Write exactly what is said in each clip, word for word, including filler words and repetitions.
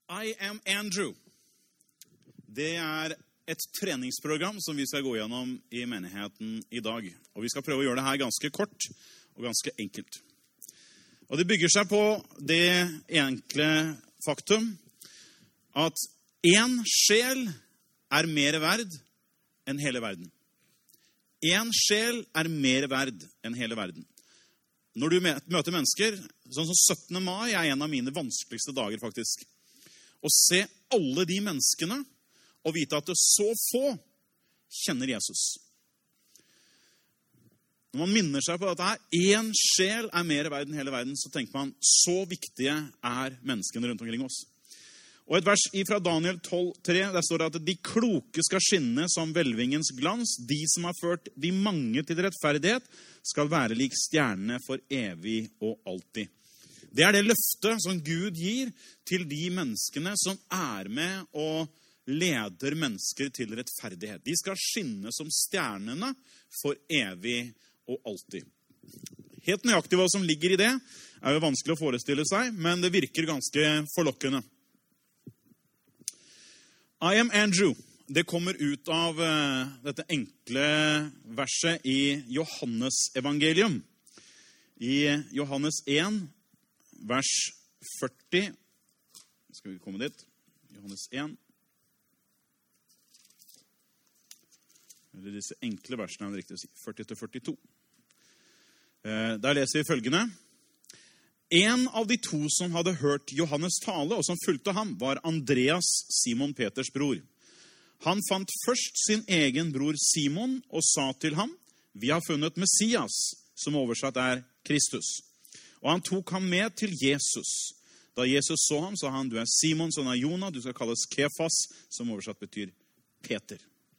I am Andrew. Det er et treningsprogram som vi skal gå gjennom i menigheten i dag. Og vi skal prøve å gjøre det her ganske kort og ganske enkelt. Og det bygger seg på det enkle faktum at en sjel er mer verd enn hele verden. En sjel er mer verd enn hele verden. Når du møter mennesker, sånn som syttende mai er en av mine vanskeligste dager faktisk. Å se alle de menneskene og vite at det så få kjenner Jesus. Når man minner seg på at det er en sjel er mer verd enn hele verden, så tenker man, så viktige er menneskene rundt omkring oss. Og et vers fra Daniel tolv tre, der står det at de kloke skal skinne som velvingens glans. De som har ført de mange til rettferdighet, skal være lik stjernene for evig og alltid. Det er det løftet som Gud gir til de menneskene som er med og leder mennesker til rettferdighet. De skal skinne som stjernene for evig og alltid. Helt nøyaktig hva som ligger i det, er jo vanskelig å forestille seg, men det virker ganske forlokkende. I am Andrew. Det kommer ut av uh, dette enkle verset i Johannes evangelium. I Johannes én, vers førti. Skal vi komme dit? Johannes én. Eller disse enkle versene er det riktig å si. førti til førtito. Uh, der leser vi følgende. En av de to som hadde hørt Johannes tale, og som fulgte ham, var Andreas, Simon Peters bror. Han fant først sin egen bror Simon og sa til ham, vi har funnet Messias, som oversatt er Kristus. Og han tok ham med til Jesus. Da Jesus så ham, sa han, du er Simon, sønn av Jona, du skal kalles Kefas, som oversatt betyr Peter.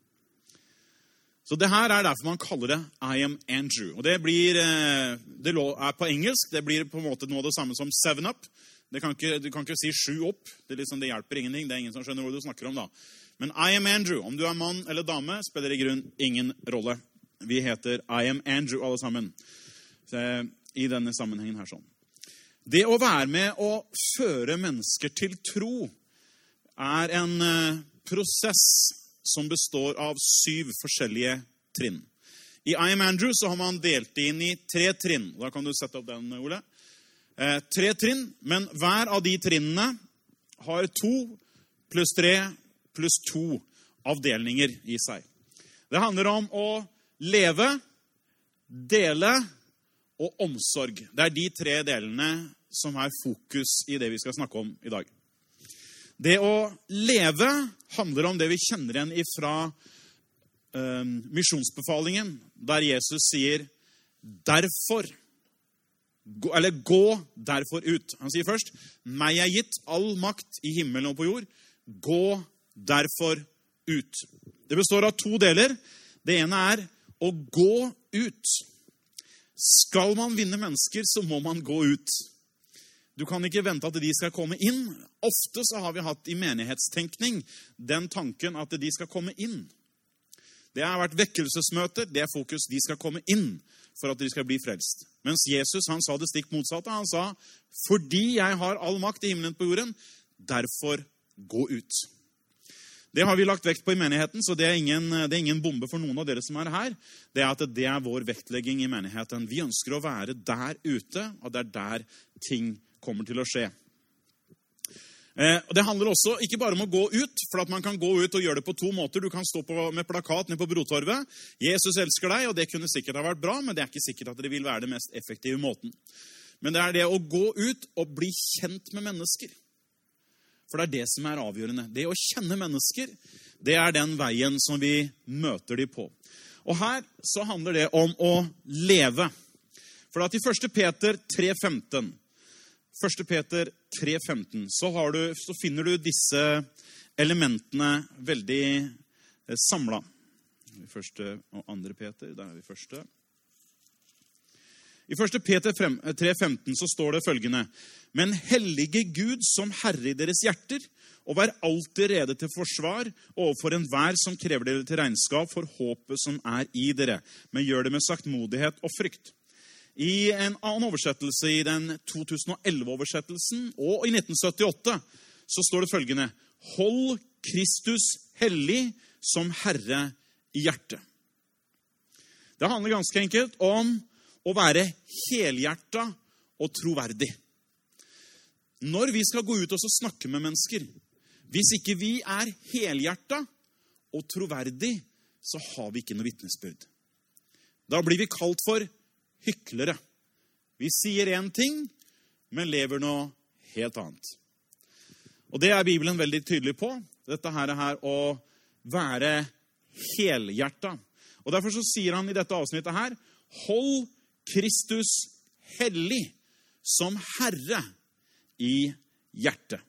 Så det her er derfor man kaller det I am Andrew. Og det blir, det er på engelsk, det blir på en måte noe av det samme som seven up. Det kan ikke, du kan ikke si sju opp, det, liksom, det hjelper ingenting, det er ingen som skjønner hva du snakker om da. Men I am Andrew, om du er mann eller dame, spiller i grunn ingen rolle. Vi heter I am Andrew alle sammen, så, i denne sammenhengen her sånn. Det å være med å føre mennesker til tro er en uh, prosess som består av syv forskjellige trinn. I I am Andrew så har man delt inn i tre trinn. Da kan du sette opp den, Ole. Eh, tre trinn, men hver av de trinnene har to pluss tre pluss to avdelinger i seg. Det handler om å leve, dele og omsorg. Det er de tre delene som er fokus i det vi skal snakke om i dag. Det å leve handler om det vi kjenner igjen ifra uh, misjonsbefalingen, der Jesus sier, derfor, gå, eller gå derfor ut. Han sier først, meg er gitt all makt i himmelen og på jord, gå derfor ut. Det består av to deler. Det ene er å gå ut. Skal man vinne mennesker, så må man gå ut. Du kan ikke vente at de skal komme inn. Ofte så har vi hatt i menighetstenkning den tanken at de skal komme inn. Det har vært vekkelsesmøter, det er fokus, de skal komme inn for at de skal bli frelst. Mens Jesus, han sa det stikk motsatte. Han sa, fordi jeg har all makt i himmelen på jorden, derfor gå ut. Det har vi lagt vekt på i menigheten, så det er, ingen, det er ingen bombe for noen av dere som er her. Det er at det er vår vektlegging i menigheten. Vi ønsker å være der ute, og det er der ting kommer til å skje. Eh, og det handler også ikke bare om å gå ut, for at man kan gå ut og gjøre det på to måter. Du kan stå på, med plakat nede på Brotorvet. Jesus elsker deg, og det kunne sikkert ha vært bra, men det er ikke sikkert at det vil være det mest effektive måten. Men det er det å gå ut og bli kjent med mennesker. For det er det som er avgjørende. Det å kjenne mennesker, det er den veien som vi møter de på. Og her så handler det om å leve. For at i første Peter tre femten, første Peter tre femten, så, har du, så finner du disse elementene veldig samlet. Første og andre Peter, der er vi første. I første Peter tre femten så står det følgende, men hellige Gud som herre i deres hjerter, og vær alltid rede til forsvar overfor enhver som krever dere til regnskap for håpet som er i dere, men gjør det med saktmodighet og frykt. I en annen oversettelse, i den to tusen og elleve-oversettelsen, og i nitten syttiåtte, så står det følgende: hold Kristus hellig som Herre i hjertet. Det handler ganske enkelt om å være helhjertet og troverdig. Når vi skal gå ut og snakke med mennesker, hvis ikke vi er helhjertet og troverdig, så har vi ikke noe vitnesbyrd. Da blir vi kalt for hyklere. Vi sier en ting, men lever noe helt annet. Og det er Bibelen veldig tydelig på. Dette her er å være helhjertet. Og derfor så sier han i dette avsnittet her: hold Kristus hellig som Herre i hjertet.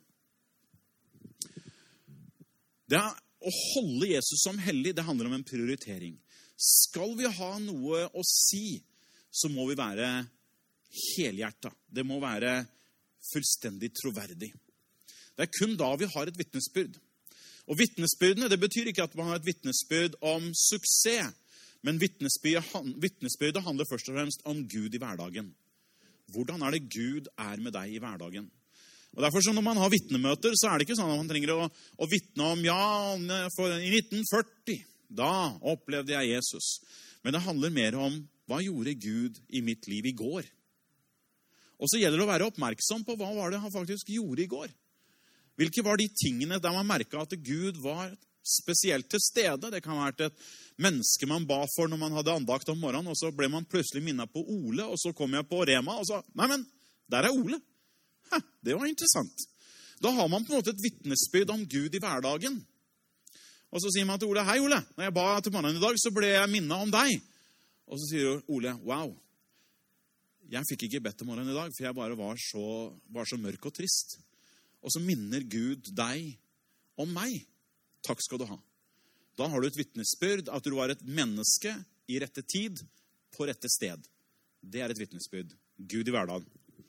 Det er å holde Jesus som hellig, det handler om en prioritering. Skal vi ha noe å si, så må vi være helhjertet. Det må være fullstendig troverdig. Det er kun da vi har et vitnesbyrd. Og vitnesbyrdene, det betyr ikke at man har et vitnesbyrd om suksess, men vitnesbyrdet handler først og fremst om Gud i hverdagen. Hvordan er det Gud er med deg i hverdagen? Og derfor så når man har vittnemøter, så er det ikke sånn at man trenger å, å vittne om, ja, for i nitten førti, da opplevde jeg Jesus. Men det handler mer om, hva gjorde Gud i mitt liv i går? Og så gjelder det å være oppmerksom på, hva var det han faktisk gjorde i går? Hvilke var de tingene der man merket at Gud var spesielt til stede? Det kan ha vært et menneske man ba for når man hadde andakt om morgenen, og så ble man plutselig minnet på Ole, og så kom jeg på Rema, og så, nei, men, der er Ole. Hæ, det var interessant. Da har man på en måte et vitnesbyrd om Gud i hverdagen. Og så sier man til Ole: hei Ole, når jeg ba til morgenen i dag, så ble jeg minnet om deg. Og så sier Ole: wow, jeg fikk ikke bedt til morgenen i dag, for jeg bare var så, var så mørk og trist. Og så minner Gud deg om meg. Takk skal du ha. Da har du et vitnesbyrd at du var et menneske i rette tid, på rette sted. Det er et vitnesbyrd. Gud i hverdagen.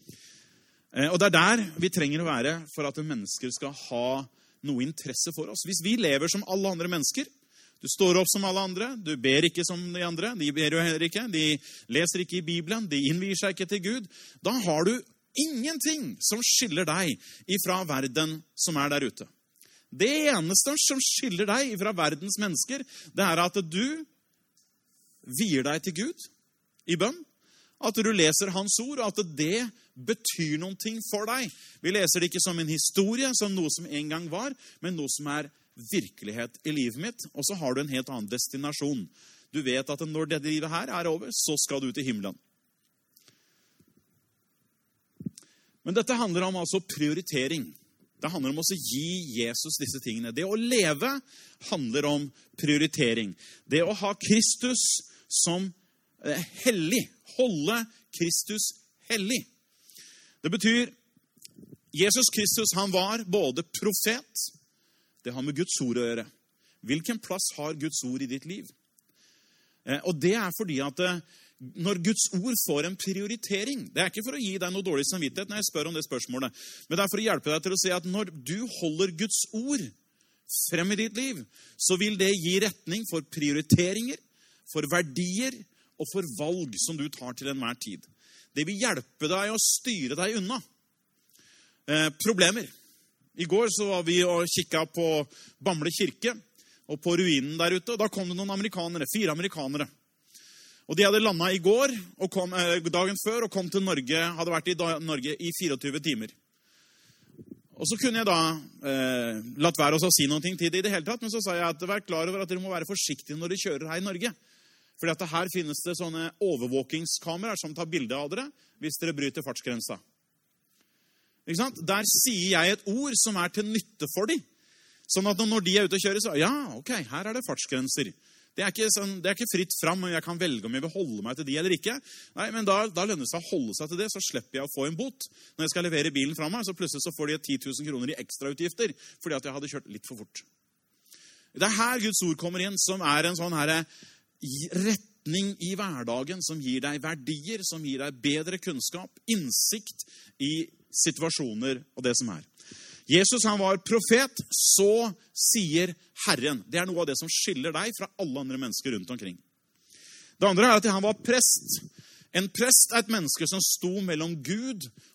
Og det er der vi trenger å være for at mennesker skal ha noe interesse for oss. Hvis vi lever som alle andre mennesker, du står opp som alle andre, du ber ikke som de andre, de ber jo heller ikke, de leser ikke i Bibelen, de innvier seg ikke til Gud, da har du ingenting som skiller deg ifra verden som er der ute. Det eneste som skiller deg ifra verdens mennesker, det er at du vier deg til Gud i bønn, at du leser hans ord, og at det betyr noen ting for deg. Vi leser det ikke som en historie, som noe som en gang var, men noe som er virkelighet i livet mitt. Og så har du en helt annen destinasjon. Du vet at når dette livet her er over, så skal du til himmelen. Men dette handler om altså prioritering. Det handler om å gi Jesus disse tingene. Det å leve handler om prioritering. Det å ha Kristus som hellig. Holde Kristus hellig. Det betyr, Jesus Kristus, han var både profet, det har med Guds ord å gjøre. Hvilken plass har Guds ord i ditt liv? Og det er fordi at når Guds ord får en prioritering, det er ikke for å gi deg noe dårlig samvittighet når jeg spør om det spørsmålet, men det er for å hjelpe deg til å se at når du holder Guds ord frem i ditt liv, så vil det gi retning for prioriteringer, for verdier og for valg som du tar til enhver tid. Det vil hjelpe deg å styre deg unna eh, problemer. I går så var vi og kikket på Bamble kirke og på ruinen der ute, og da kom det noen amerikanere, fire amerikanere. Og de hadde landet i går, og kom, eh, dagen før, og kom til Norge, hadde vært i da, Norge i fireogtyve timer. Og så kunne jeg da eh, latt være å si noen ting til det i det hele tatt, men så sa jeg at vær klar over at dere må være forsiktige når dere kjører her i Norge. Fordi at her finnes det sånne overvåkingskameraer som tar bilde av dere hvis dere bryter fartsgrensa. Ikke sant? Der sier jeg et ord som er til nytte for dem. Sånn at når de er ute og kjører, så ja, ok, her er det fartsgrenser. Det er ikke, sånn, det er ikke fritt fram, og jeg kan velge om jeg vil holde meg til de eller ikke. Nei, men da, da lønner det seg å holde seg til det, så slipper jeg å få en bot. Når jeg skal levere bilen fra meg, så plutselig så får de ti tusen kroner i ekstrautgifter, fordi at jeg hadde kjørt litt for fort. Det er her Guds ord kommer inn, som er en sånn her retning i hverdagen, som gir deg verdier, som gir deg bedre kunnskap, innsikt i situasjoner og det som er. Jesus, han var profet, så sier Herren. Det er noe av det som skiller deg fra alle andre mennesker rundt omkring. Det andre er at han var prest. En prest er et menneske som sto mellom Gud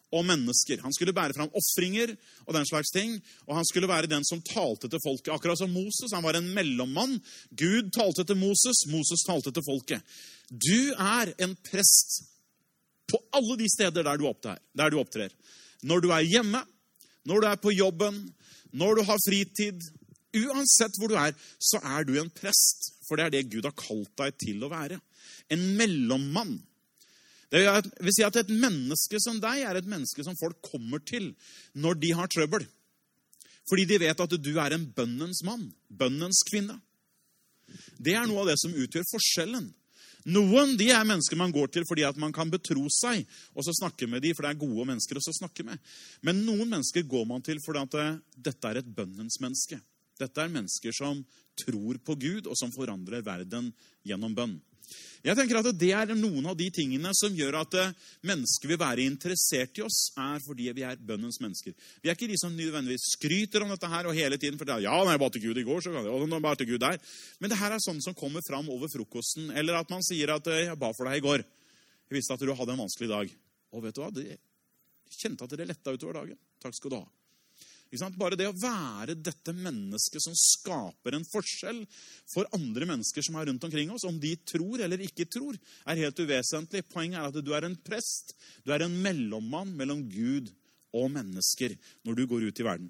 og mennesker. Han skulle bære fram offringer og den slags ting, og han skulle være den som talte til folket. Akkurat som Moses, han var en mellommann. Gud talte til Moses, Moses talte til folket. Du er en prest på alle de steder der du opptrer. Der du opptrer. Når du er hjemme, når du er på jobben, når du har fritid, uansett hvor du er, så er du en prest. For det er det Gud har kalt deg til å være. En mellommann. Det vil si at et menneske som deg er et menneske som folk kommer til når de har trøbbel. Fordi de vet at du er en bønnens mann, bønnens kvinne. Det er noe av det som utgjør forskjellen. Noen de er mennesker man går til fordi at man kan betro seg, og så snakke med dem, for det er gode mennesker å snakke med. Men noen mennesker går man til fordi at dette er et bønnens menneske. Dette er mennesker som tror på Gud, og som forandrer verden gjennom bønn. Jeg tenker at det er noen av de tingene som gjør at mennesker vil være interessert i oss, er fordi vi er bønnens mennesker. Vi er ikke de som nødvendigvis skryter om dette her og hele tiden, for det er, ja, når jeg ba til Gud i går, så kan jeg, og når jeg ba til Gud der. Men det her er sånn som kommer fram over frokosten, eller at man sier at jeg ba for deg i går. Jeg visste at du hadde en vanskelig dag. Og vet du hva, det, jeg kjente at det letta utover dagen. Takk skal du ha. Bare det å være dette mennesket som skaper en forskjell for andre mennesker som er rundt omkring oss, om de tror eller ikke tror, er helt uvesentlig. Poenget er at du er en prest, du er en mellommann mellom Gud og mennesker når du går ut i verden.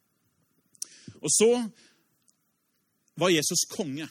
Og så var Jesus konge.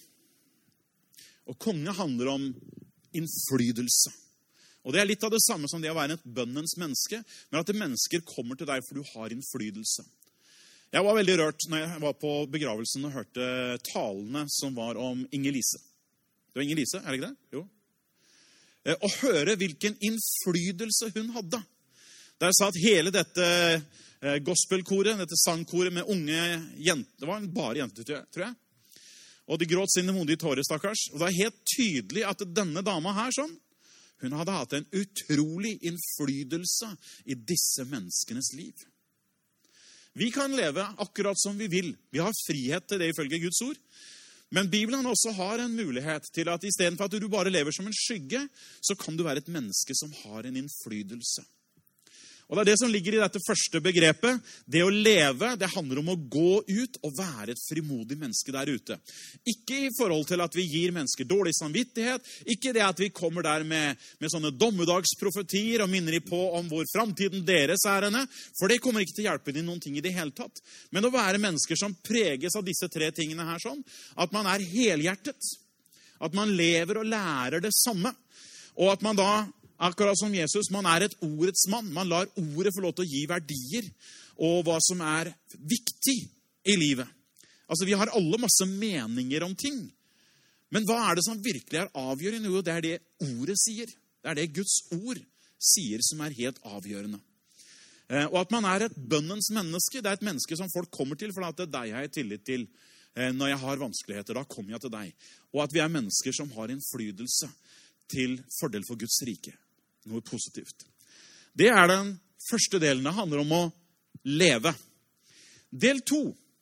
Og konge handler om innflytelse. Og det er litt av det samme som det å være et bønnens menneske, men at mennesker kommer til deg for du har innflytelse. Jeg var veldig rørt når jeg var på begravelsen og hørte talene som var om Inger-Lise. Det var Inger-Lise, er det ikke det? Jo. Å høre hvilken innflytelse hun hadde. Der jeg sa at hele dette gospelkoret, dette sangkoret med unge jenter, det var bare jenter, tror jeg. Og de gråt sine modige tårer, stakkars. Og det er helt tydelig at denne dama her, sånn, hun hadde hatt en utrolig innflytelse i disse menneskenes liv. Vi kan leve akkurat som vi vil. Vi har frihet til det ifølge Guds ord. Men Bibelen også har en mulighet til at i stedet for at du bare lever som en skygge, så kan du være et menneske som har en innflytelse. Og det er det som ligger i dette første begrepet. Det å leve, det handler om å gå ut og være et frimodig menneske der ute. Ikke i forhold til at vi gir mennesker dårlig samvittighet. Ikke det at vi kommer der med, med sånne dommedagsprofetier og minner de på om hvor fremtiden deres er henne. For det kommer ikke til å hjelpe dem noen ting i det hele tatt. Men å være mennesker som preges av disse tre tingene her sånn. At man er helhjertet. At man lever og lærer det samme. Og at man da... Akkurat som Jesus, man er et ordets mann. Man lar ordet få lov til å gi verdier og hva som er viktig i livet. Altså, vi har alle masse meninger om ting. Men hva er det som virkelig er avgjørende? Jo, det er det ordet sier. Det er det Guds ord sier som er helt avgjørende. Og at man er et bønnens menneske, det er et menneske som folk kommer til, for at det er deg jeg har tillit til. Når jeg har vanskeligheter, da kommer jeg til deg. Og at vi er mennesker som har innflytelse til fordel for Guds rike. Noe positivt. Det er den første delen. Det handler om å leve. Del to.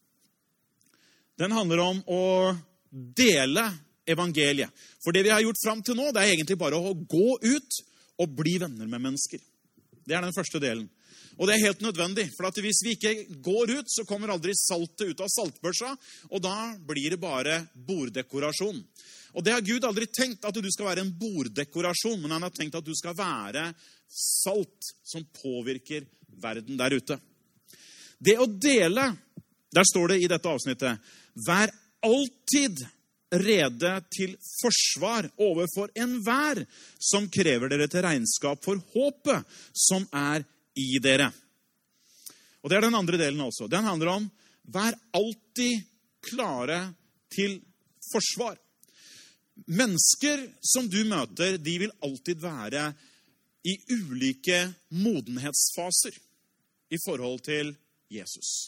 Den handler om å dele evangeliet. For det vi har gjort frem til nå, det er egentlig bare å gå ut og bli venner med mennesker. Det er den første delen. Og det er helt nødvendig, for at hvis vi ikke går ut, så kommer aldri saltet ut av saltbørsa, og da blir det bare borddekorasjon. Og det har Gud aldri tenkt at du skal være en borddekorasjon, men han har tenkt at du skal være salt som påvirker verden der ute. Det å dele, der står det i dette avsnittet, vær alltid rede til forsvar overfor enhver som krever dere til regnskap for håpet som er i dere. Og det er den andre delen også. Den handler om, vær alltid klare til forsvar. Mennesker som du møter, de vil alltid være i ulike modenhetsfaser i forhold til Jesus.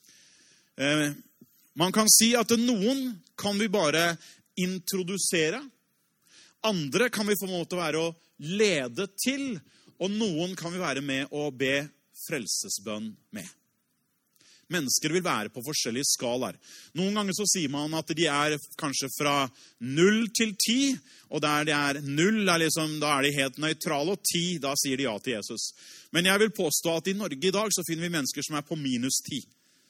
Eh, man kan si at noen kan vi bare introdusere, andre kan vi få måte å være å lede til, og noen kan vi være med å be frelsesbønn med. Mennesker vil være på forskjellige skalaer. Noen ganger så sier man at de er kanskje fra null til ti, og der det er null, er liksom, da er de helt nøytrale, og ti, da sier de ja til Jesus. Men jeg vil påstå at i Norge i dag så finner vi mennesker som er på minus ti.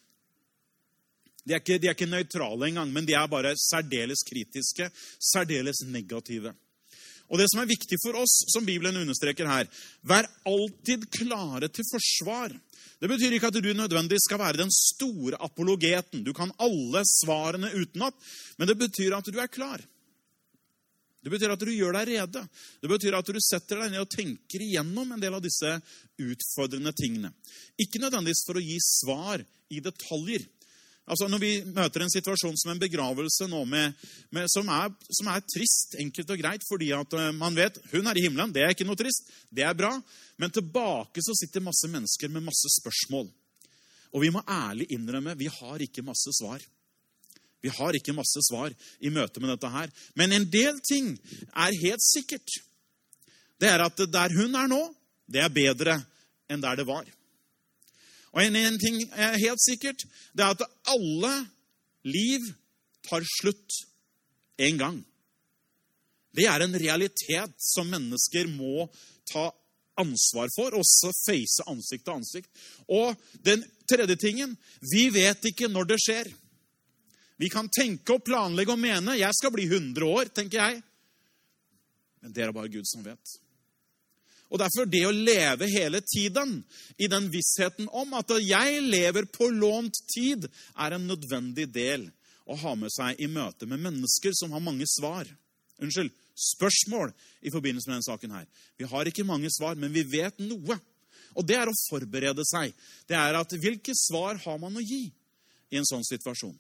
De er ikke, de er ikke nøytrale engang, men de er bare særdeles kritiske, særdeles negative. Og det som er viktig for oss, som Bibelen understreker her, vær alltid klare til forsvar. Det betyr ikke at du nødvendigvis skal være den store apologeten. Du kan alle svarene utenat, men det betyr at du er klar. Det betyr at du gjør deg rede. Det betyr at du setter deg ned og tenker igjennom en del av disse utfordrende tingene. Ikke nødvendigvis for å gi svar i detaljer. Altså når vi møter en situasjon som en begravelse nå med, med, som, er, som er trist, enkelt og greit, fordi at man vet, hun er i himmelen, det er ikke noe trist, det er bra. Men tilbake så sitter masse mennesker med masse spørsmål. Og vi må ærlig innrømme, vi har ikke masse svar. Vi har ikke masse svar i møte med dette her. Men en del ting er helt sikkert. Det er at der hun er nå, det er bedre enn der det var. Og en, en ting er helt sikkert, det er at alle liv tar slutt en gang. Det er en realitet som mennesker må ta ansvar for, og så face ansikt til ansikt. Og den tredje tingen, vi vet ikke når det skjer. Vi kan tenke og planlegge og mene, jeg skal bli hundre år, tenker jeg. Men det er bare Gud som vet. Og derfor det å leve hele tiden i den vissheten om at jeg lever på lånt tid er en nødvendig del å ha med seg i møte med mennesker som har mange svar. Unnskyld, spørsmål i forbindelse med denne saken her. Vi har ikke mange svar, men vi vet noe. Og det er å forberede seg. Det er at hvilke svar har man å gi i en sånn situasjon?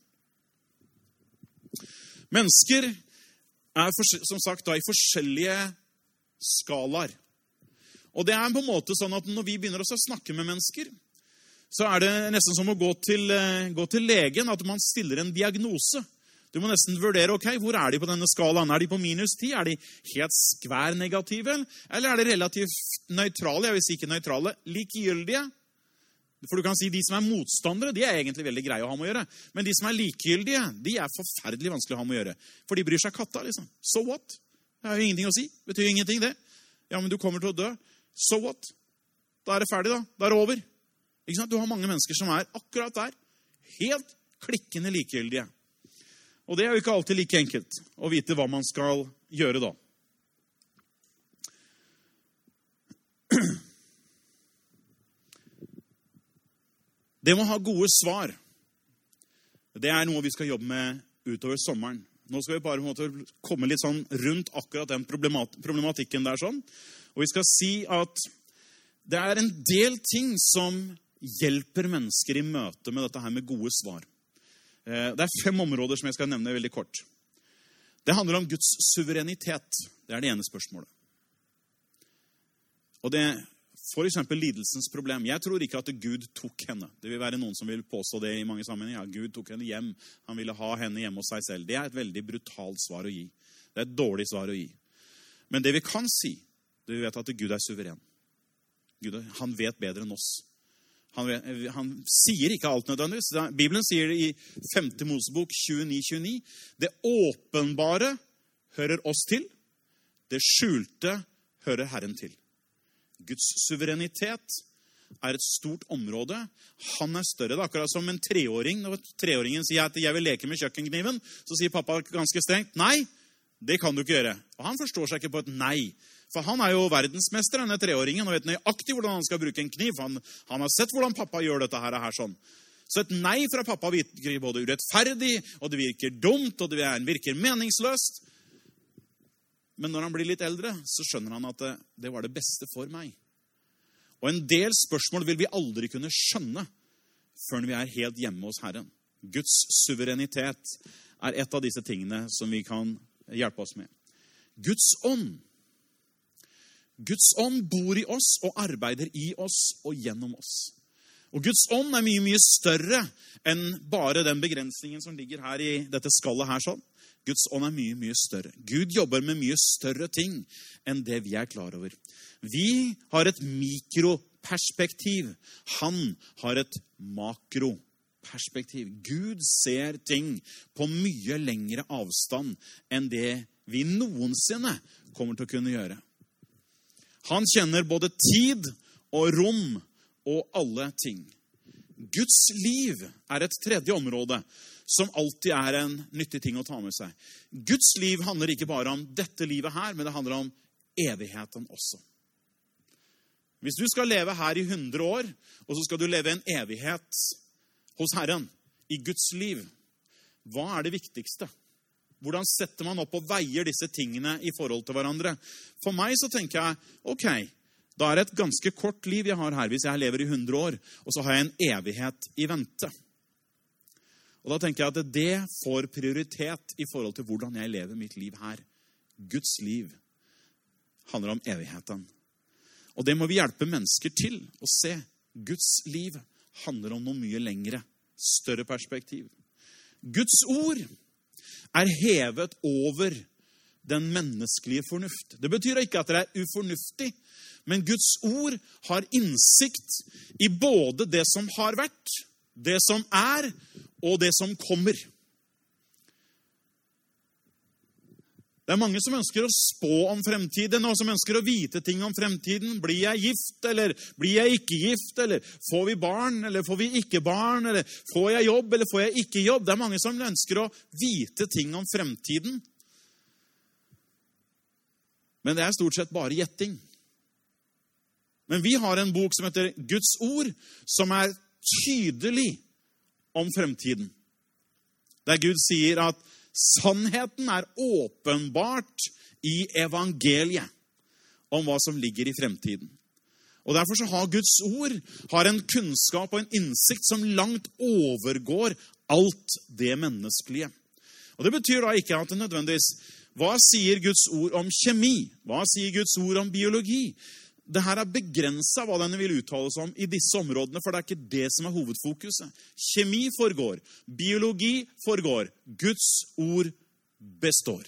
Mennesker er som sagt da i forskjellige skalaer. Og det er på en måte sånn at når vi begynner å snakke med mennesker, så er det nesten som å gå til, gå til legen, at man stiller en diagnose. Du må nesten vurdere, ok, hvor er de på denne skalaen? Er de på minus ti? Er de helt skvær negative? Eller er de relativt nøytrale? Jeg vil si ikke nøytrale, likegyldige. For du kan si de som er motstandere, de er egentlig veldig greie å ha med å gjøre. Men de som er likegyldige, de er forferdelig vanskelig å ha med å gjøre. For de bryr seg katta, liksom. So what? Det er jo ingenting å si. Det betyr ingenting det. Ja, men du kommer til å dø. So what? Da er det ferdig da. Da er det over. Ikke sant? Du har mange mennesker som er akkurat der. Helt klikkende likegyldige. Og det er jo ikke alltid like enkelt å vite hva man skal gjøre da. Det må ha gode svar. Det er noe vi skal jobbe med utover sommeren. Nå skal vi bare på en måte komme litt sånn rundt akkurat den problematikken der sånn. Og vi skal si at det er en del ting som hjelper mennesker i møte med dette her med gode svar. Det er fem områder som jeg skal nevne veldig kort. Det handler om Guds suverenitet. Det er det ene spørsmålet. Og det er for eksempel lidelsens problem. Jeg tror ikke at Gud tok henne. Det vil være noen som vil påstå det i mange sammenhenger. Ja, Gud tok henne hjem. Han ville ha henne hjemme hos seg selv. Det er et veldig brutalt svar å gi. Det er et dårlig svar å gi. Men det vi kan si, det vi vet at Gud er suveren. Gud, han vet bedre enn oss. Han, vet, han sier ikke alt nødvendigvis. Bibelen sier det i femte Mosebok tjueni tjueni. Det åpenbare hører oss til. Det skjulte hører Herren til. Guds suverenitet er et stort område. Han er større. Det er akkurat som en treåring. Når treåringen sier at jeg vil leke med kjøkkenkniven, så sier pappa ganske strengt, nei, det kan du ikke gjøre. Og han forstår seg ikke på et nei. For han er jo verdensmester, denne treåringen, og vet nøyaktig hvordan han skal bruke en kniv. Han, han har sett hvordan pappa gjør dette her, her sånn. Så et nei fra pappa virker både urettferdig, og det virker dumt, og det virker meningsløst. Men når han blir litt eldre, så skjønner han at det, det var det beste for meg. Og en del spørsmål vil vi aldri kunne skjønne før vi er helt hjemme hos Herren. Guds suverenitet er et av disse tingene som vi kan hjelpe oss med. Guds ånd. Guds ånd bor i oss og arbeider i oss og gjennom oss. Og Guds ånd er mye, mye større enn bare den begrensningen som ligger her i dette skallet her sånn. Guds ånd er mye, mye større. Gud jobber med mye større ting enn det vi er klar over. Vi har et mikroperspektiv. Han har et makroperspektiv. perspektiv. Gud ser ting på mye lengre avstand enn det vi noensinne kommer til å kunne gjøre. Han kjenner både tid og rom og alle ting. Guds liv er et tredje område som alltid er en nyttig ting å ta med seg. Guds liv handler ikke bare om dette livet her, men det handler om evigheten også. Hvis du skal leve her i hundre år, og så skal du leve en evighet hos Herren i Guds liv, hva er det viktigste? Hvordan setter man opp og veier disse tingene i forhold til hverandre? For meg så tenker jeg, ok, da er det et ganske kort liv jeg har her hvis jeg lever i hundre år, og så har jeg en evighet i vente. Og da tenker jeg at det får prioritet i forhold til hvordan jeg lever mitt liv her. Guds liv handler om evigheten. Og det må vi hjelpe mennesker til å se. Guds liv handler om noe mye lengre, større perspektiv. Guds ord er hevet over den menneskelige fornuft. Det betyr ikke at det er ufornuftig, men Guds ord har innsikt i både det som har vært, det som er, og det som kommer. Det er mange som ønsker å spå om fremtiden, og som ønsker å vite ting om fremtiden. Blir jeg gift, eller blir jeg ikke gift, eller får vi barn, eller får vi ikke barn, eller får jeg jobb, eller får jeg ikke jobb. Det er mange som ønsker å vite ting om fremtiden. Men det er stort sett bare gjetting. Men vi har en bok som heter Guds ord, som er tydelig om fremtiden. Der Gud sier at sannheten er åpenbart i evangeliet om hva som ligger i fremtiden. Og derfor så har Guds ord har en kunnskap og en innsikt som langt overgår alt det menneskelige. Og det betyr da ikke at det nødvendigvis, hva sier Guds ord om kjemi? Hva sier Guds ord om biologi? Det her er begrenset hva denne vil uttale seg om i disse områdene, for det er ikke det som er hovedfokuset. Kjemi forgår, biologi forgår, Guds ord består.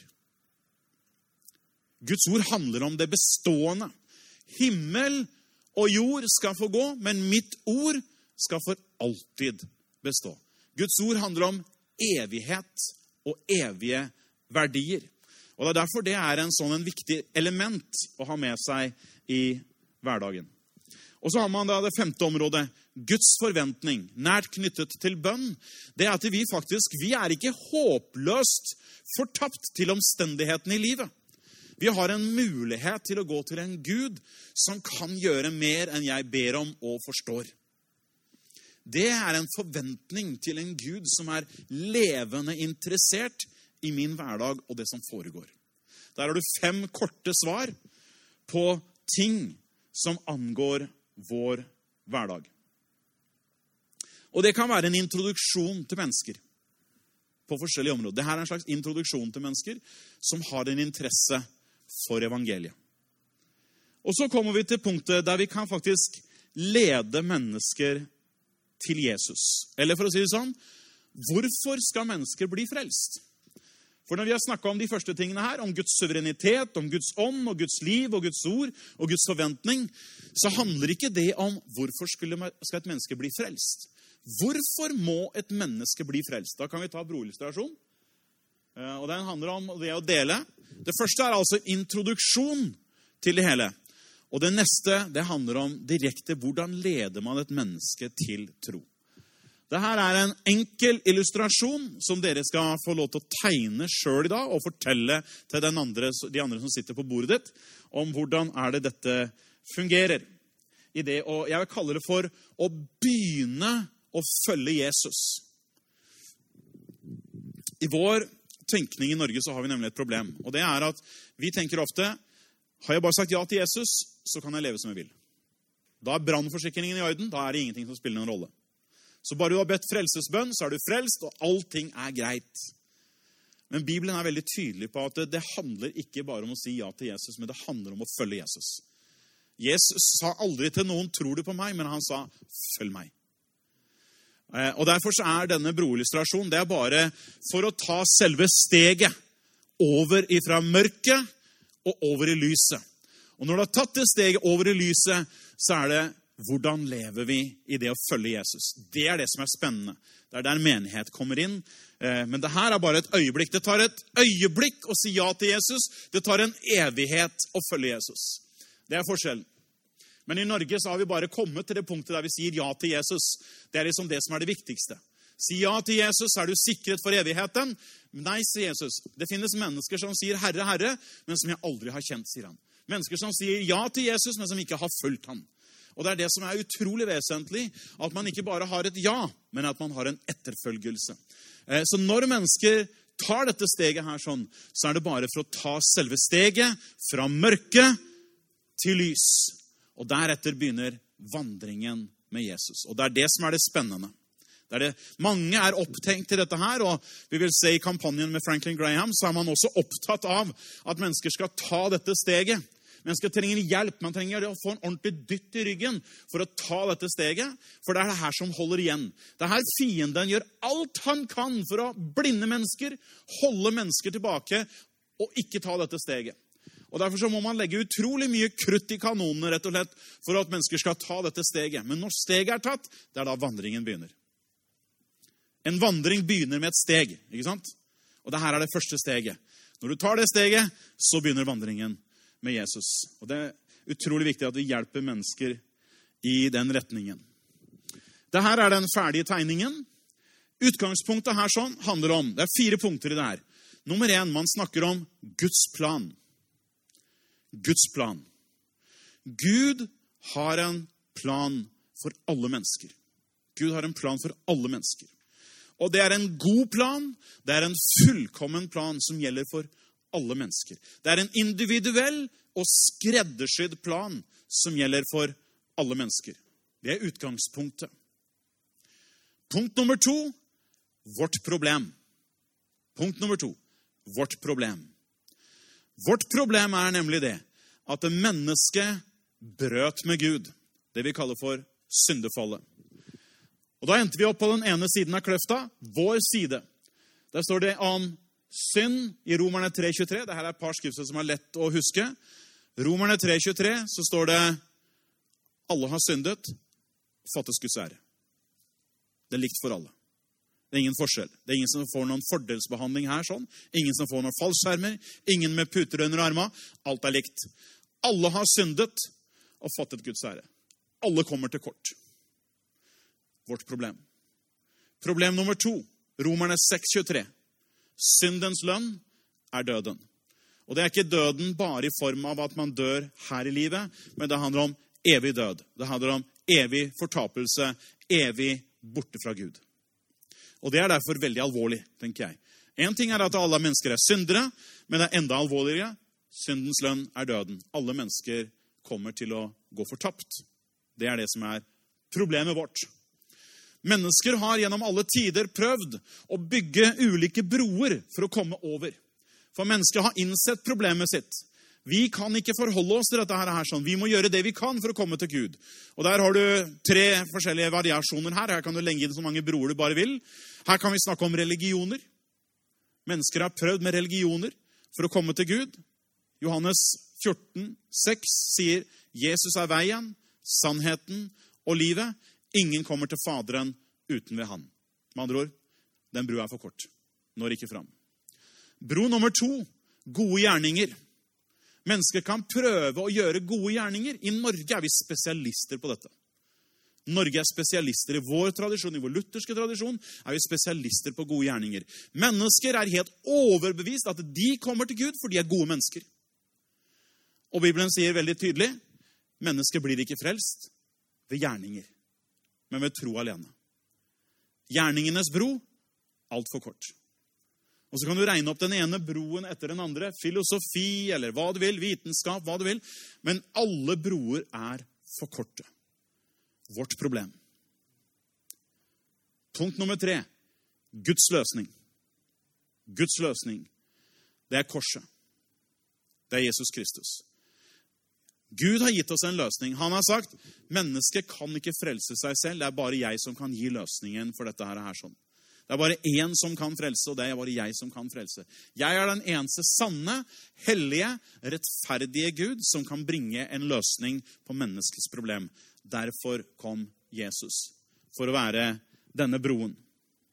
Guds ord handler om det bestående. Himmel og jord skal få gå, men mitt ord skal for alltid bestå. Guds ord handler om evighet og evige verdier. Og det er derfor det er en sånn en viktig element å ha med seg i hverdagen. Og så har man da det femte området, Guds forventning, nært knyttet til bønn. Det er at vi faktisk, vi er ikke håpløst fortapt til omstendighetene i livet. Vi har en mulighet til å gå til en Gud som kan gjøre mer enn jeg ber om og forstår. Det er en forventning til en Gud som er levende interessert i min hverdag og det som foregår. Der har du fem korte svar på ting som angår vår hverdag. Og det kan være en introduksjon til mennesker på forskjellige områder. Dette er en slags introduksjon til mennesker som har en interesse for evangeliet. Og så kommer vi til punktet der vi kan faktisk lede mennesker til Jesus. Eller for å si det sånn, hvorfor skal mennesker bli frelst? For når vi har snakket om de første tingene her, om Guds suverenitet, om Guds ånd, og Guds liv, og Guds ord, og Guds forventning, så handler ikke det om hvorfor skal et menneske bli frelst. Hvorfor må et menneske bli frelst? Da kan vi ta brorillustrasjon. Og den handler om det å dele. Det første er altså introduksjon til det hele. Og det neste, det handler om direkte hvordan leder man et menneske til tro. Dette er en enkel illustrasjon som dere skal få lov til å tegne selv i dag og fortelle til den andre, de andre som sitter på bordet ditt om hvordan er det dette fungerer. I det, og jeg vil kalle det for å begynne å følge Jesus. I vår tenkning i Norge så har vi nemlig et problem, og det er at vi tenker ofte, har jeg bare sagt ja til Jesus, så kan jeg leve som jeg vil. Da er brannforsikringen i orden, da er det ingenting som spiller noen rolle. Så bare du har bedt frelsesbønn, så er du frelst, og allting er greit. Men Bibelen er veldig tydelig på at det handler ikke bare om å si ja til Jesus, men det handler om å følge Jesus. Jesus sa aldri til noen, tror du på meg, men han sa, følg meg. Og derfor så er denne broillustrasjonen, det er bare for å ta selve steget over ifra mørket og over i lyset. Og når du har tatt det steget over i lyset, så er det hvordan lever vi i det å følge Jesus? Det er det som er spennende. Det er der menighet kommer inn. Men det her er bare et øyeblikk. Det tar et øyeblikk å si ja til Jesus. Det tar en evighet å følge Jesus. Det er forskjellen. Men i Norge så har vi bare kommet til det punktet der vi sier ja til Jesus. Det er liksom det som er det viktigste. Si ja til Jesus, er du sikret for evigheten? Nei, sier Jesus. Det finnes mennesker som sier Herre, Herre, men som jeg aldri har kjent, sier han. Mennesker som sier ja til Jesus, men som ikke har fulgt han. Og det er det som er utrolig vesentlig, at man ikke bare har et ja, men at man har en etterfølgelse. Så når mennesker tar dette steget her sånn, så er det bare for å ta selve steget fra mørke til lys. Og deretter begynner vandringen med Jesus. Og det er det som er det spennende. Det er det. Mange er opptenkt til dette her, og vi vil se i kampanjen med Franklin Graham, så er man også opptatt av at mennesker skal ta dette steget. Mennesker trenger hjelp, man trenger å få en ordentlig dytt i ryggen for å ta dette steget, for det er det her som holder igjen. Det er her fienden gjør alt han kan for å blinde mennesker, holde mennesker tilbake og ikke ta dette steget. Og derfor så må man legge utrolig mye krutt i kanonene, rett og slett, for at mennesker skal ta dette steget. Men når steget er tatt, det er da vandringen begynner. En vandring begynner med et steg, ikke sant? Og det her er det første steget. Når du tar det steget, så begynner vandringen med Jesus. Og det er utrolig viktig at vi hjelper mennesker i den retningen. Dette er den ferdige tegningen. Utgangspunktet her sånn handler om, det er fire punkter i det her. Nummer en, man snakker om Guds plan. Guds plan. Gud har en plan for alle mennesker. Gud har en plan for alle mennesker. Og det er en god plan, det er en fullkommen plan som gjelder for alle mennesker. Det er en individuell og skreddersydd plan som gjelder for alle mennesker. Det er utgangspunktet. Punkt nummer to, vårt problem. Punkt nummer to, vårt problem. Vårt problem er nemlig det, at det mennesket brøt med Gud, det vi kaller for syndefallet. Og da endte vi opp på den ene siden av kløfta, vår side. Der står det om synd i Romerne tre tjuetre. Dette er et par skrifter som er lett å huske. Romerne tre tjuetre, så står det alle har syndet, fattes Guds ære. Det er likt for alle. Det er ingen forskjell. Det er ingen som får noen fordelsbehandling her sånn. Ingen som får noen fallskjermer. Ingen med puter under armene. Alt er likt. Alle har syndet og fattet Guds ære. Alle kommer til kort. Vårt problem. Problem nummer to, Romerne seks tjuetre. Syndens lønn er døden. Og det er ikke døden bare i form av at man dør her i livet, men det handler om evig død. Det handler om evig fortapelse, evig borte fra Gud. Og det er derfor veldig alvorlig, tenker jeg. En ting er at alle mennesker er syndere, men det er enda alvorligere. Syndens lønn er døden. Alle mennesker kommer til å gå fortapt. Det er det som er problemet vårt. Mennesker har gjennom alle tider prøvd å bygge ulike broer for å komme over. For mennesker har innsett problemet sitt. Vi kan ikke forholde oss til dette her sånn. Vi må gjøre det vi kan for å komme til Gud. Og der har du tre forskjellige variasjoner her. Her kan du legge inn så mange broer du bare vil. Her kan vi snakke om religioner. Mennesker har prøvd med religioner for å komme til Gud. Johannes fjorten seks sier, Jesus er veien, sannheten og livet. Ingen kommer til Faderen uten ved han. Med andre ord, den broa er for kort. Når ikke fram. Bro nummer to, gode gjerninger. Mennesker kan prøve å gjøre gode gjerninger. I Norge er vi spesialister på dette. Norge er spesialister i vår tradisjon, i vår lutherske tradisjon, er vi spesialister på gode gjerninger. Mennesker er helt overbevist at de kommer til Gud, for de er gode mennesker. Og Bibelen sier veldig tydelig, mennesker blir ikke frelst ved gjerninger, men ved tro alene. Gjerningenes bro, alt for kort. Og så kan du regne opp den ene broen etter den andre, filosofi, eller hva du vil, vitenskap, hva du vil, men alle broer er for korte. Vårt problem. Punkt nummer tre, Guds løsning. Guds løsning, det er korset. Det er Jesus Kristus. Gud har gitt oss en løsning. Han har sagt, mennesket kan ikke frelse seg selv, det er bare jeg som kan gi løsningen for dette her sånn. Det er bare én som kan frelse, og det er bare jeg som kan frelse. Jeg er den eneste sanne, hellige, rettferdige Gud som kan bringe en løsning på menneskets problem. Derfor kom Jesus, for å være denne broen.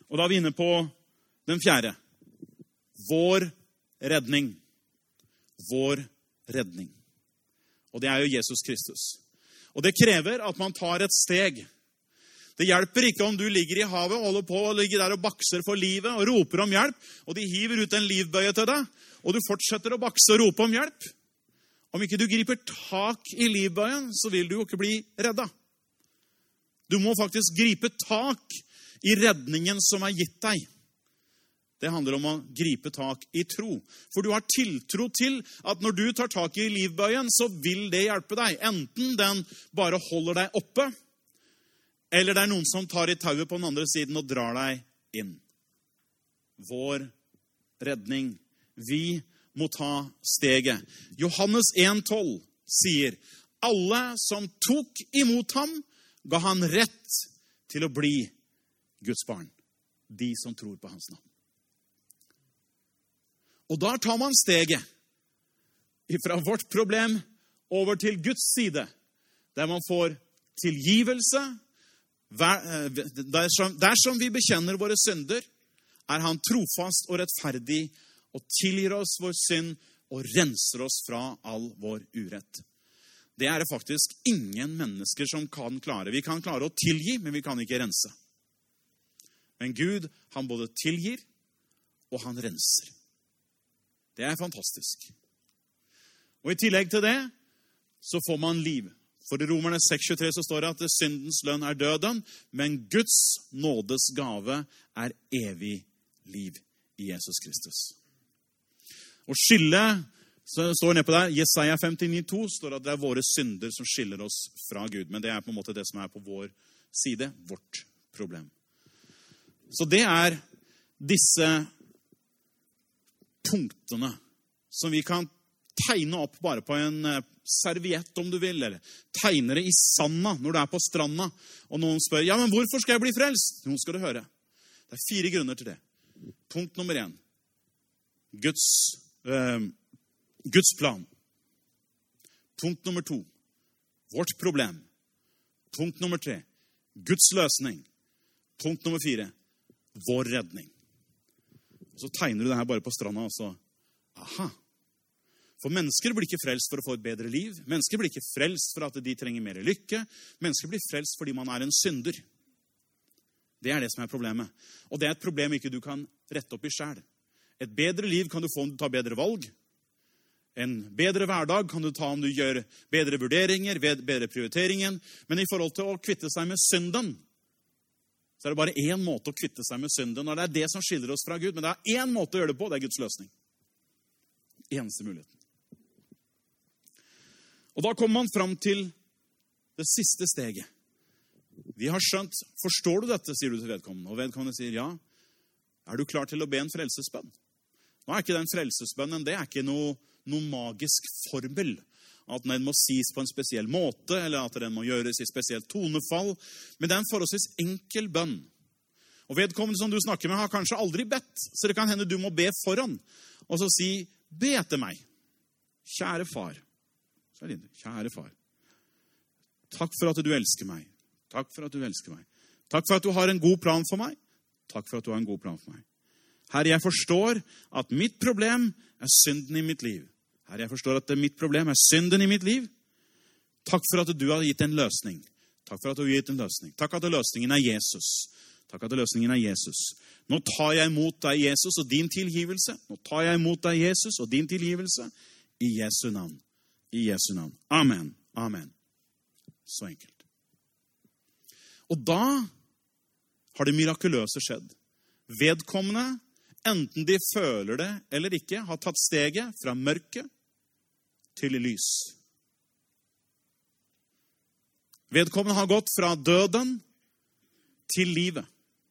Og da er vi inne på den fjerde. Vår redning. Vår redning. Og det er jo Jesus Kristus. Og det krever at man tar et steg. Det hjelper ikke om du ligger i havet og holder på og ligger der og bakser for livet og roper om hjelp, og de hiver ut en livbøye til deg, og du fortsetter å bakse og rope om hjelp. Om ikke du griper tak i livbøyen, så vil du jo ikke bli redda. Du må faktisk gripe tak i redningen som er gitt deg. Det handler om å gripe tak i tro. For du har tiltro til at når du tar tak i livbøyen, så vil det hjelpe deg. Enten den bare holder deg oppe, eller det er noen som tar i tauet på den andre siden og drar deg inn. Vår redning. Vi må ta steget. Johannes en tolv sier, alle som tok imot ham, ga han rett til å bli Guds barn. De som tror på hans navn. Og da tar man steget fra vårt problem over til Guds side, der man får tilgivelse. Dersom vi bekjenner våre synder, er han trofast og rettferdig og tilgir oss vår synd og renser oss fra all vår urett. Det er det faktisk ingen mennesker som kan klare. Vi kan klare å tilgi, men vi kan ikke rense. Men Gud, han både tilgir og han renser. Det er fantastisk. Og i tillegg til det, så får man liv. For i Romerne seks tjuetre så står det at syndens lønn er døden, men Guds nådes gave er evig liv i Jesus Kristus. Og skille, så står ned på der, Jesaja femtini to står at det er våre synder som skiller oss fra Gud. Men det er på en måte det som er på vår side, vårt problem. Så det er disse punktene som vi kan tegne opp bare på en serviett om du vil, eller tegne det i sanda når du er på stranda, og noen spør, ja, men hvorfor skal jeg bli frelst? Nå skal du høre. Det er fire grunner til det. Punkt nummer én. Guds, eh, Guds plan. Punkt nummer to. Vårt problem. Punkt nummer tre. Guds løsning. Punkt nummer fire. Vår redning. Så tegner du det her bare på stranda, og så, aha. For mennesker blir ikke frelst for å få et bedre liv. Mennesker blir ikke frelst for at de trenger mer lykke. Mennesker blir frelst fordi man er en synder. Det er det som er problemet. Og det er et problem ikke du kan rette opp i selv. Et bedre liv kan du få om du tar bedre valg. En bedre hverdag kan du ta om du gjør bedre vurderinger, bedre prioriteringen. Men i forhold til å kvitte seg med synden, så er det bare én måte å kvitte seg med synden. Og det er det som skiller oss fra Gud. Men det er én måte å gjøre det på, det er Guds løsning. Eneste muligheten. Og da kommer man fram til det siste steget. Vi har skjønt, forstår du dette, sier du til vedkommende. Og vedkommende sier, ja, er du klar til å be en frelsesbønn? Nå er ikke den frelsesbønnen, det er ikke noe, noe magisk formel. At den må sies på en spesiell måte, eller at den må gjøres i spesielt tonefall. Men det er en forholdsvis enkel bønn. Og vedkommende som du snakker med har kanskje aldri bedt, så det kan hende du må be foran. Og så si, be etter meg. Kjære far. Kjære far. Takk for at du elsker meg. Takk for at du elsker meg. Takk for at du har en god plan for meg. Takk for at du har en god plan for meg. Herre, jeg forstår at mitt problem er synden i mitt liv. Herre, jeg forstår at mitt problem er synden i mitt liv. Takk for at du har gitt en løsning. Takk for at du har gitt en løsning. Takk at løsningen er Jesus. Takk at løsningen er Jesus. Nå tar jeg imot deg, Jesus, og din tilgivelse. Nå tar jeg imot deg, Jesus, og din tilgivelse. I Jesu navn. I Jesu navn. Amen. Amen. Så enkelt. Og da har det mirakuløse skjedd. Vedkommende, enten de føler det eller ikke, har tatt steget fra mørke til lys. Vedkommende har gått fra døden til livet.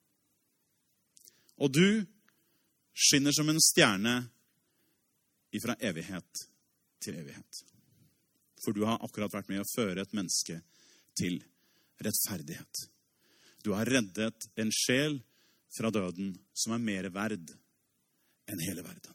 Og du skinner som en stjerne fra evighet til evighet. For du har akkurat vært med å føre et menneske til rettferdighet. Du har reddet en sjel fra døden som er mer verd enn hele verden.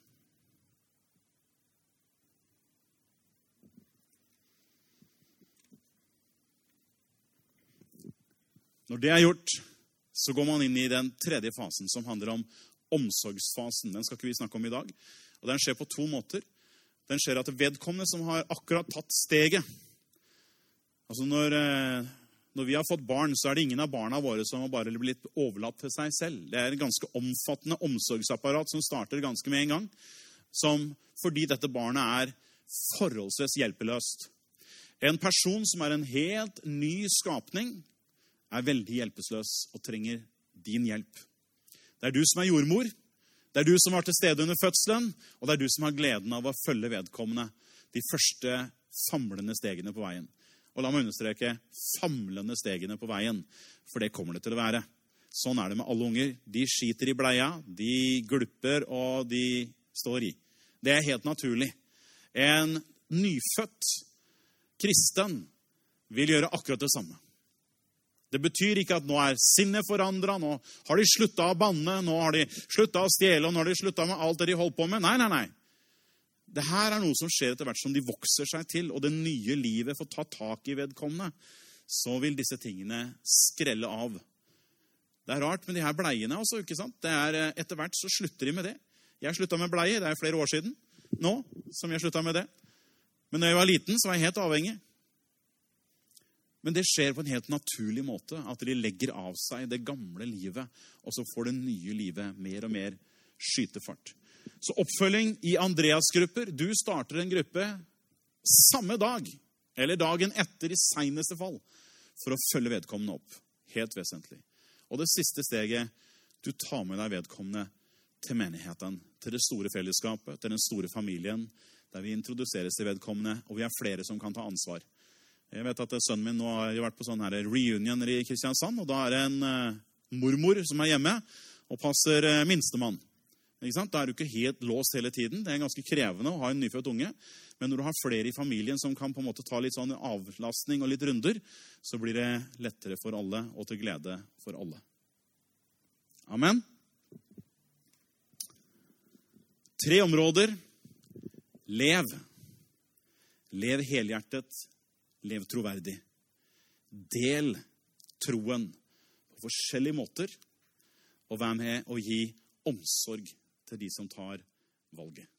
Når det er gjort, så går man inn i den tredje fasen som handler om omsorgsfasen. Den skal ikke vi snakke om i dag. Og den skjer på to måter. Den skjer at vedkommende som har akkurat tatt steget. Altså når, når vi har fått barn, så er det ingen av barna våre som har bare blitt overlatt til seg selv. Det er et ganske omfattende omsorgsapparat som starter ganske med en gang. Som, fordi dette barnet er forholdsvis hjelpeløst. En person som er en helt ny skapning, er veldig hjelpeløs og trenger din hjelp. Det er du som er jordmor, det er du som var til stede under fødselen, og det er du som har gleden av å følge vedkommende de første famlende stegene på veien. Og la meg understreke, famlende stegene på veien, for det kommer det til å være. Sånn er det med alle unger. De skiter i bleia, de glupper og de står i. Det er helt naturlig. En nyfødt kristen vil gjøre akkurat det samme. Det betyr ikke at nå er sinnet forandret, nå har de sluttet å banne, nå har de sluttet å stjele, og nå har de sluttet med alt det de holdt på med. Nei, nei, nei. Det her er noe som skjer etter hvert som de vokser seg til, og det nye livet får ta tak i vedkommende. Så vil disse tingene skrelle av. Det er rart med de her bleiene også, ikke sant? Det er, etter hvert så slutter de med det. Jeg sluttet med bleie, det er flere år siden nå, som jeg sluttet med det. Men når jeg var liten, så var jeg helt avhengig. Men det skjer på en helt naturlig måte, at de legger av seg det gamle livet, og så får det nye livet mer og mer skytefart. Så oppfølging i Andreas-grupper. Du starter en gruppe samme dag, eller dagen etter i seneste fall, for å følge vedkommende opp. Helt vesentlig. Og det siste steget, du tar med deg vedkommende til menigheten, til det store fellesskapet, til den store familien, der vi introduseres til vedkommende, og vi er flere som kan ta ansvar. Jeg vet at sønnen min nå har vært på sånn her reunion i Kristiansand, og da er det en uh, mormor som er hjemme og passer uh, minstemann. Ikke sant? Da er du ikke helt låst hele tiden. Det er ganske krevende å ha en nyfødt unge. Men når du har flere i familien som kan på en måte ta litt sånn avlastning og litt runder, så blir det lettere for alle og til glede for alle. Amen. Tre områder. Lev. Lev helhjertet. Lev troverdig. Del troen på forskjellige måter, og vær med å gi omsorg til de som tar valget.